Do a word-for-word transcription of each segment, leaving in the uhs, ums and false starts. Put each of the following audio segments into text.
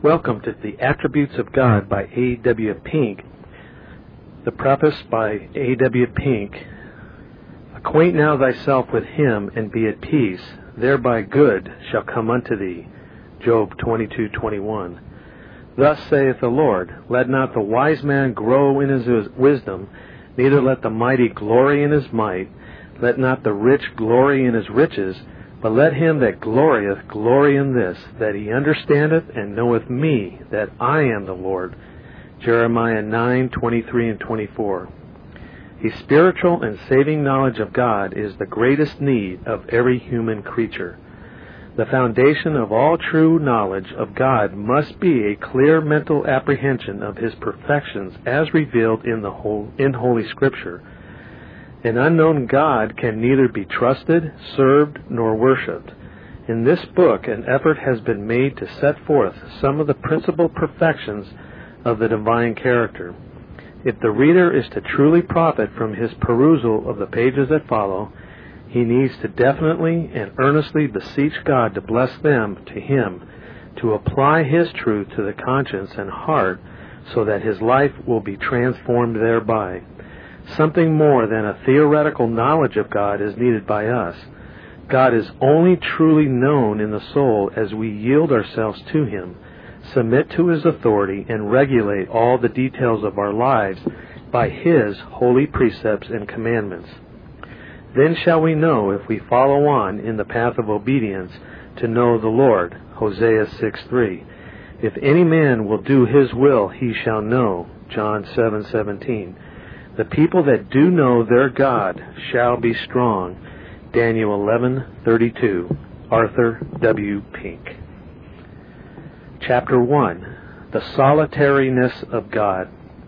Welcome to The Attributes of God by A W Pink. The preface by A W Pink. Acquaint now thyself with him, and be at peace, thereby good shall come unto thee. Job twenty-two twenty-one. Thus saith the Lord, let not the wise man grow in his wisdom, neither let the mighty glory in his might, let not the rich glory in his riches, but let him that glorieth glory in this, that he understandeth and knoweth me, that I am the Lord. Jeremiah nine twenty-three and twenty-four. A spiritual and saving knowledge of God is the greatest need of every human creature. The foundation of all true knowledge of God must be a clear mental apprehension of His perfections as revealed in the whole, in Holy Scripture. An unknown God can neither be trusted, served, nor worshipped. In this book, an effort has been made to set forth some of the principal perfections of the divine character. If the reader is to truly profit from his perusal of the pages that follow, he needs to definitely and earnestly beseech God to bless them to him, to apply His truth to the conscience and heart, so that his life will be transformed thereby. Something more than a theoretical knowledge of God is needed by us. God is only truly known in the soul as we yield ourselves to Him, submit to His authority, and regulate all the details of our lives by His holy precepts and commandments. Then shall we know, if we follow on in the path of obedience, to know the Lord. Hosea six three. If any man will do His will, he shall know. John seven seventeen. The people that do know their God shall be strong. Daniel eleven thirty-two. Arthur W. Pink. Chapter one. The Solitariness of God.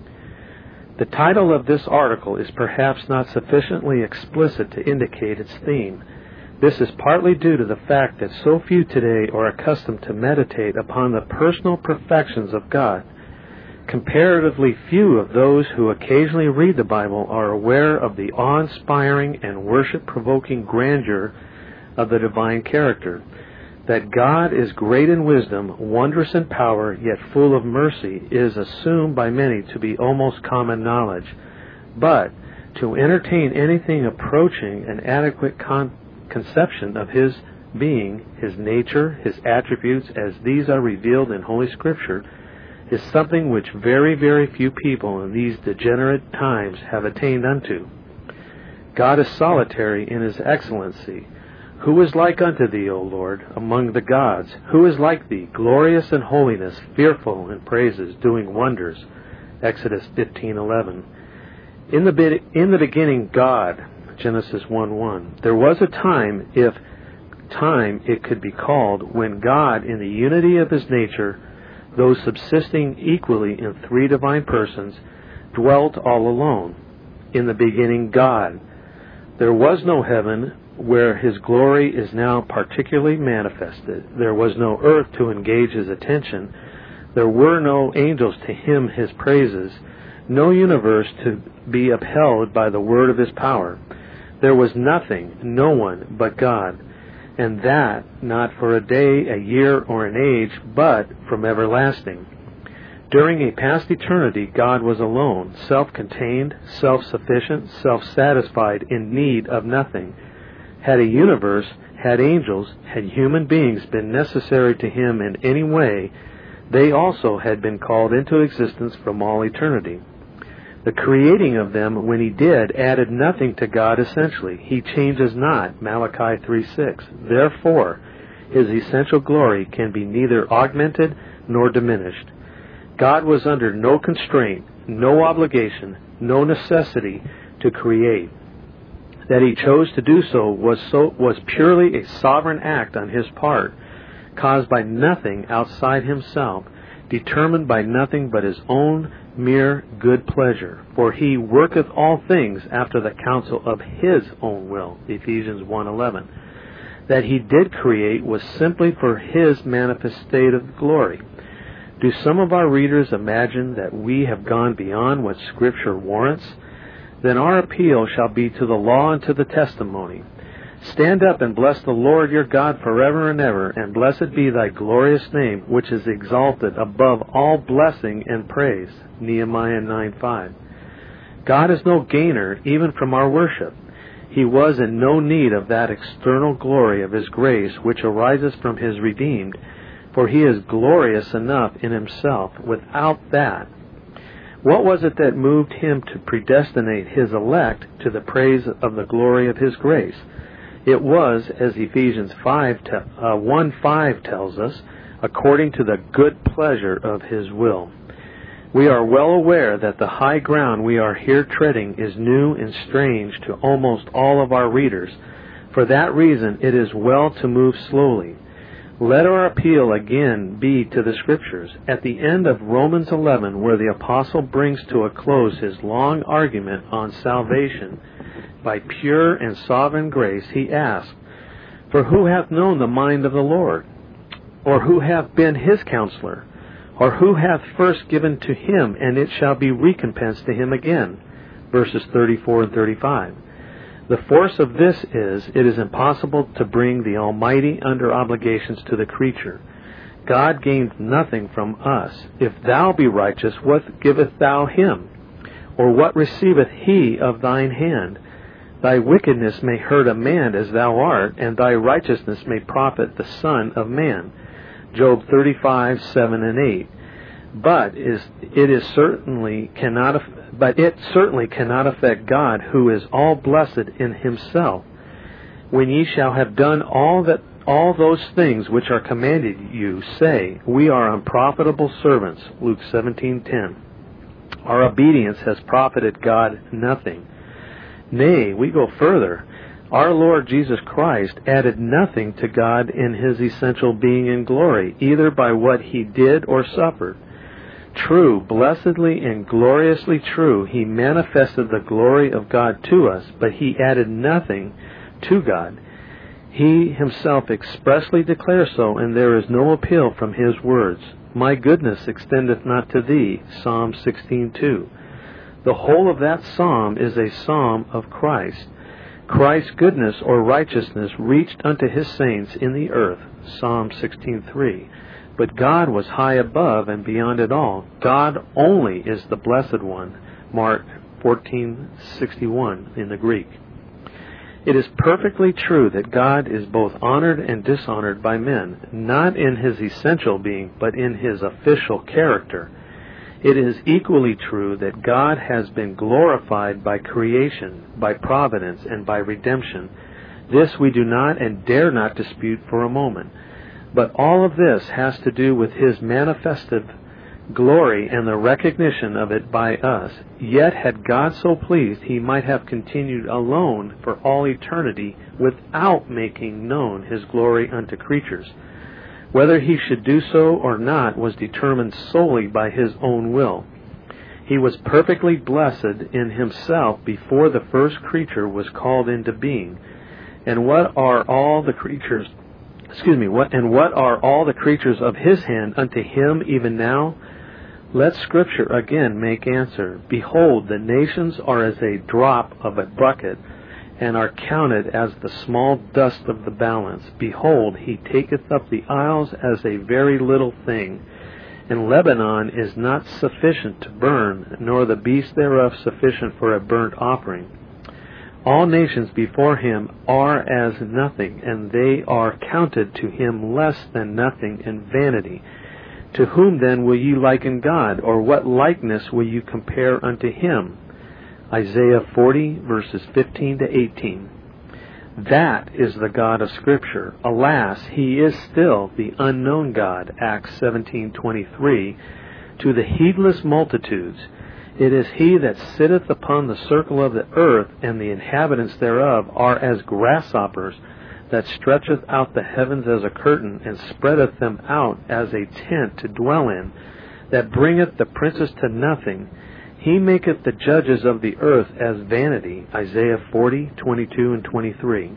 The title of this article is perhaps not sufficiently explicit to indicate its theme. This is partly due to the fact that so few today are accustomed to meditate upon the personal perfections of God. Comparatively few of those who occasionally read the Bible are aware of the awe-inspiring and worship-provoking grandeur of the divine character. That God is great in wisdom, wondrous in power, yet full of mercy, is assumed by many to be almost common knowledge. But to entertain anything approaching an adequate con- conception of His being, His nature, His attributes, as these are revealed in Holy Scripture, is something which very, very few people in these degenerate times have attained unto. God is solitary in His excellency. Who is like unto Thee, O Lord, among the gods? Who is like Thee, glorious in holiness, fearful in praises, doing wonders? Exodus fifteen eleven. In the, be- in the beginning, God, Genesis one one. There was a time, if time it could be called, when God, in the unity of His nature, though subsisting equally in three divine persons, dwelt all alone. In the beginning, God. There was no heaven where His glory is now particularly manifested. There was no earth to engage His attention. There were no angels to hymn His praises, no universe to be upheld by the word of His power. There was nothing, no one but God, and that not for a day, a year, or an age, but from everlasting. During a past eternity, God was alone, self-contained, self-sufficient, self-satisfied, in need of nothing. Had a universe, had angels, had human beings been necessary to Him in any way, they also had been called into existence from all eternity. The creating of them, when He did, added nothing to God essentially. He changes not, Malachi three six. Therefore, His essential glory can be neither augmented nor diminished. God was under no constraint, no obligation, no necessity to create. That He chose to do so was so was purely a sovereign act on His part, caused by nothing outside Himself, determined by nothing but His own mere good pleasure. For He worketh all things after the counsel of His own will, Ephesians one eleven. That He did create was simply for His manifest state of glory. Do some of our readers imagine that we have gone beyond what Scripture warrants? Then our appeal shall be to the law and to the testimony. Stand up and bless the Lord your God forever and ever, and blessed be thy glorious name, which is exalted above all blessing and praise. Nehemiah nine five. God is no gainer even from our worship. He was in no need of that external glory of His grace which arises from His redeemed, for He is glorious enough in Himself without that. What was it that moved Him to predestinate His elect to the praise of the glory of His grace? It was, as Ephesians one five tells us, according to the good pleasure of His will. We are well aware that the high ground we are here treading is new and strange to almost all of our readers. For that reason, it is well to move slowly. Let our appeal again be to the Scriptures. At the end of Romans eleven, where the Apostle brings to a close his long argument on salvation by pure and sovereign grace, he asks, "For who hath known the mind of the Lord? Or who hath been His counselor? Or who hath first given to Him, and it shall be recompensed to him again?" Verses thirty-four and thirty-five. The force of this is, it is impossible to bring the Almighty under obligations to the creature. God gained nothing from us. If thou be righteous, what giveth thou Him? Or what receiveth He of thine hand? Thy wickedness may hurt a man as thou art, and thy righteousness may profit the Son of Man. Job thirty-five, seven and eight. But is it is certainly cannot but it certainly cannot affect God, who is all blessed in Himself. When ye shall have done all that all those things which are commanded you, say, We are unprofitable servants. Luke seventeen ten. Our obedience has profited God nothing. Nay, we go further. Our Lord Jesus Christ added nothing to God in His essential being and glory, either by what He did or suffered. True, blessedly and gloriously true, He manifested the glory of God to us, but He added nothing to God. He Himself expressly declares so, and there is no appeal from His words. My goodness extendeth not to thee, Psalm sixteen two. The whole of that psalm is a psalm of Christ. Christ's goodness or righteousness reached unto His saints in the earth, Psalm sixteen three. But God was high above and beyond it all. God only is the Blessed One, Mark fourteen sixty-one in the Greek. It is perfectly true that God is both honored and dishonored by men, not in His essential being, but in His official character. It is equally true that God has been glorified by creation, by providence, and by redemption. This we do not and dare not dispute for a moment. But all of this has to do with His manifested glory and the recognition of it by us. Yet had God so pleased, He might have continued alone for all eternity without making known His glory unto creatures. Whether He should do so or not was determined solely by His own will. He was perfectly blessed in Himself before the first creature was called into being. And what are all the creatures, excuse me, what and what are all the creatures of His hand unto Him even now? Let Scripture again make answer. Behold, the nations are as a drop of a bucket, and are counted as the small dust of the balance. Behold, He taketh up the isles as a very little thing. And Lebanon is not sufficient to burn, nor the beast thereof sufficient for a burnt offering. All nations before Him are as nothing, and they are counted to Him less than nothing and vanity. To whom then will ye liken God, or what likeness will you compare unto Him? Isaiah forty, verses fifteen to eighteen. That is the God of Scripture. Alas, He is still the unknown God, Acts seventeen twenty-three, to the heedless multitudes. It is He that sitteth upon the circle of the earth, and the inhabitants thereof are as grasshoppers, that stretcheth out the heavens as a curtain, and spreadeth them out as a tent to dwell in, that bringeth the princes to nothing. He maketh the judges of the earth as vanity. Isaiah forty, twenty-two and twenty-three.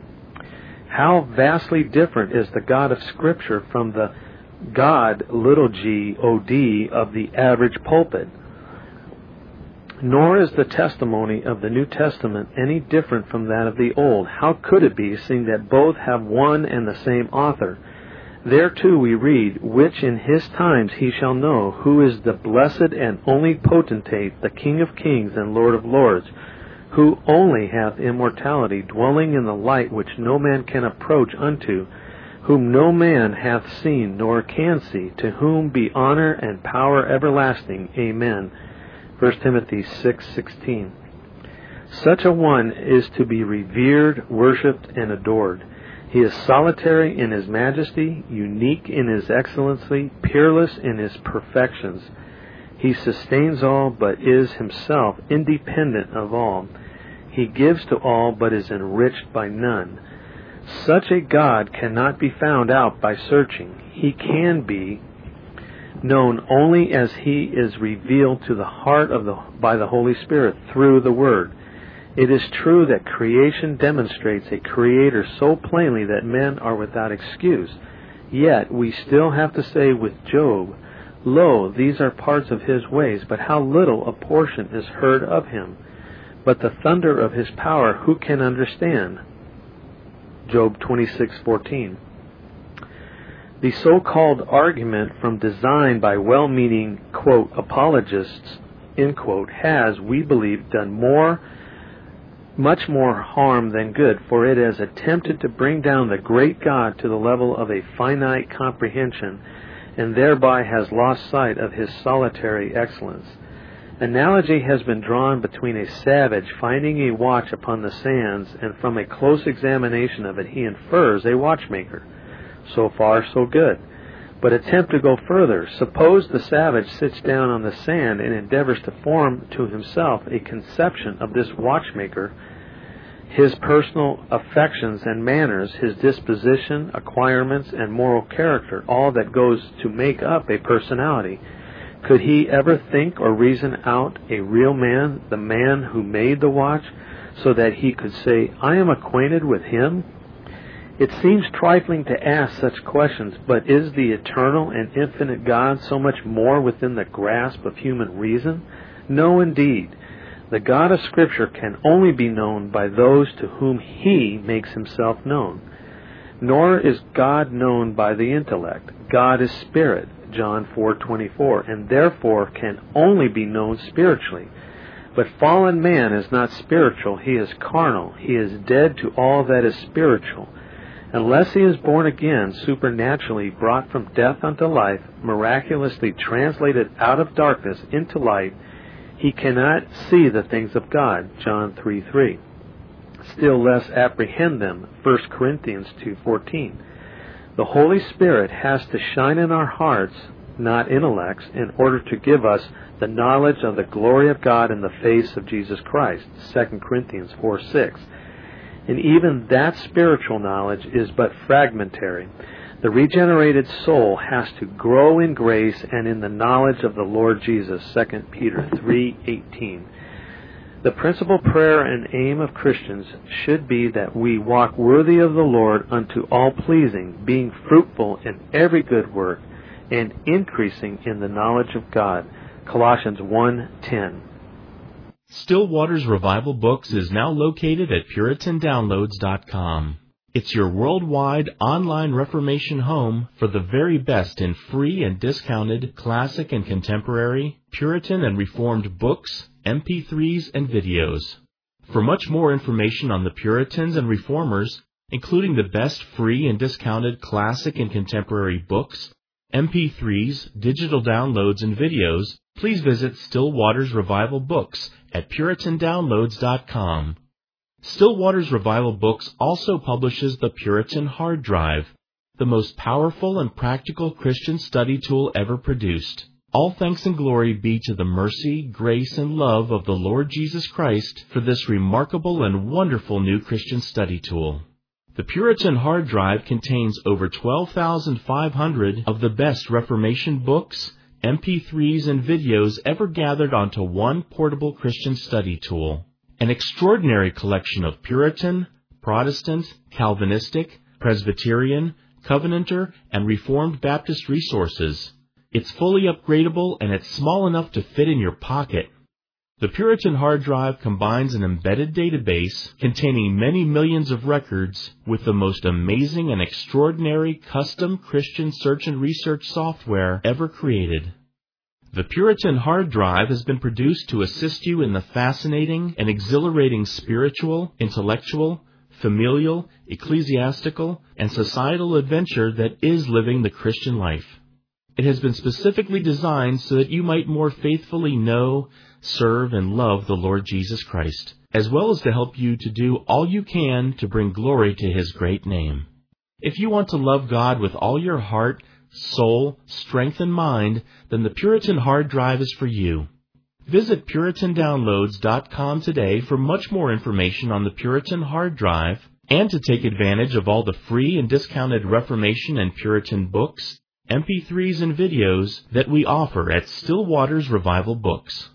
How vastly different is the God of Scripture from the God, little g, O D, of the average pulpit. Nor is the testimony of the New Testament any different from that of the Old. How could it be, seeing that both have one and the same author? There too we read, which in his times he shall know, who is the blessed and only potentate, the King of kings and Lord of lords, who only hath immortality, dwelling in the light which no man can approach unto, whom no man hath seen nor can see, to whom be honor and power everlasting. Amen. First Timothy six sixteen. Such a one is to be revered, worshipped, and adored. He is solitary in his majesty, unique in his excellency, peerless in his perfections. He sustains all, but is himself independent of all. He gives to all, but is enriched by none. Such a God cannot be found out by searching. He can be known only as he is revealed to the heart of the by the Holy Spirit through the Word. It is true that creation demonstrates a Creator so plainly that men are without excuse. Yet we still have to say with Job, Lo, these are parts of his ways, but how little a portion is heard of him. But the thunder of his power who can understand? Job twenty-six fourteen. The so-called argument from design by well-meaning, quote, apologists, end quote, has, we believe, done more much more harm than good, for it has attempted to bring down the great God to the level of a finite comprehension, and thereby has lost sight of his solitary excellence. Analogy has been drawn between a savage finding a watch upon the sands, and from a close examination of it he infers a watchmaker. So far, so good. But attempt to go further. Suppose the savage sits down on the sand and endeavors to form to himself a conception of this watchmaker, his personal affections and manners, his disposition, acquirements, and moral character, all that goes to make up a personality. Could he ever think or reason out a real man, the man who made the watch, so that he could say, I am acquainted with him? It seems trifling to ask such questions, but is the eternal and infinite God so much more within the grasp of human reason? No, indeed. The God of Scripture can only be known by those to whom He makes Himself known. Nor is God known by the intellect. God is Spirit, John four twenty-four, and therefore can only be known spiritually. But fallen man is not spiritual, he is carnal. He is dead to all that is spiritual. Unless he is born again, supernaturally brought from death unto life, miraculously translated out of darkness into light, he cannot see the things of God, John three three. Still less apprehend them, First Corinthians two fourteen. The Holy Spirit has to shine in our hearts, not intellects, in order to give us the knowledge of the glory of God in the face of Jesus Christ, Second Corinthians four six. And even that spiritual knowledge is but fragmentary. The regenerated soul has to grow in grace and in the knowledge of the Lord Jesus, Second Peter three eighteen. The principal prayer and aim of Christians should be that we walk worthy of the Lord unto all pleasing, being fruitful in every good work, and increasing in the knowledge of God, Colossians one ten. Still Waters Revival Books is now located at Puritan Downloads dot com. It's your worldwide online Reformation home for the very best in free and discounted classic and contemporary, Puritan and Reformed books, M P threes, and videos. For much more information on the Puritans and Reformers, including the best free and discounted classic and contemporary books, M P threes, digital downloads, and videos, please visit Still Waters Revival Books at Puritan Downloads dot com. Still Waters Revival Books also publishes the Puritan Hard Drive, the most powerful and practical Christian study tool ever produced. All thanks and glory be to the mercy, grace, and love of the Lord Jesus Christ for this remarkable and wonderful new Christian study tool. The Puritan Hard Drive contains over twelve thousand five hundred of the best Reformation books, M P threes, and videos ever gathered onto one portable Christian study tool. An extraordinary collection of Puritan, Protestant, Calvinistic, Presbyterian, Covenanter, and Reformed Baptist resources. It's fully upgradable and it's small enough to fit in your pocket. The Puritan hard drive combines an embedded database containing many millions of records with the most amazing and extraordinary custom Christian search and research software ever created. The Puritan hard drive has been produced to assist you in the fascinating and exhilarating spiritual, intellectual, familial, ecclesiastical, and societal adventure that is living the Christian life. It has been specifically designed so that you might more faithfully know, serve, and love the Lord Jesus Christ, as well as to help you to do all you can to bring glory to His great name. If you want to love God with all your heart, soul, strength, and mind, then the Puritan hard drive is for you. Visit Puritan Downloads dot com today for much more information on the Puritan hard drive and to take advantage of all the free and discounted Reformation and Puritan books, M P threes, and videos that we offer at Still Waters Revival Books.